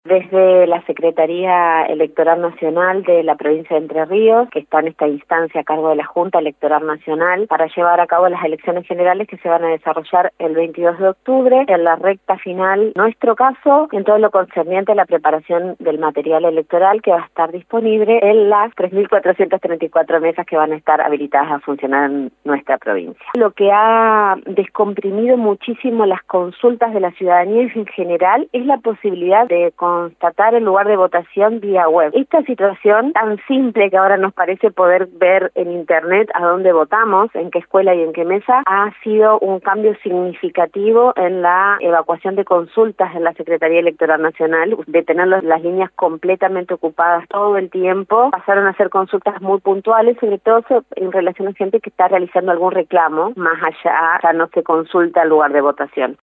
Desde la Secretaría Electoral Nacional de la provincia de Entre Ríos, que está en esta instancia a cargo de la Junta Electoral Nacional, para llevar a cabo las elecciones generales que se van a desarrollar el 22 de octubre, en la recta final, nuestro caso, en todo lo concerniente a la preparación del material electoral que va a estar disponible en las 3.434 mesas que van a estar habilitadas a funcionar en nuestra provincia. Lo que ha descomprimido muchísimo las consultas de la ciudadanía en general es la posibilidad de constatar el lugar de votación vía web. Esta situación tan simple que ahora nos parece poder ver en internet a dónde votamos, en qué escuela y en qué mesa, ha sido un cambio significativo en la evacuación de consultas en la Secretaría Electoral Nacional, de tener las líneas completamente ocupadas todo el tiempo. Pasaron a hacer consultas muy puntuales, sobre todo en relación a gente que está realizando algún reclamo, más allá ya no se consulta el lugar de votación.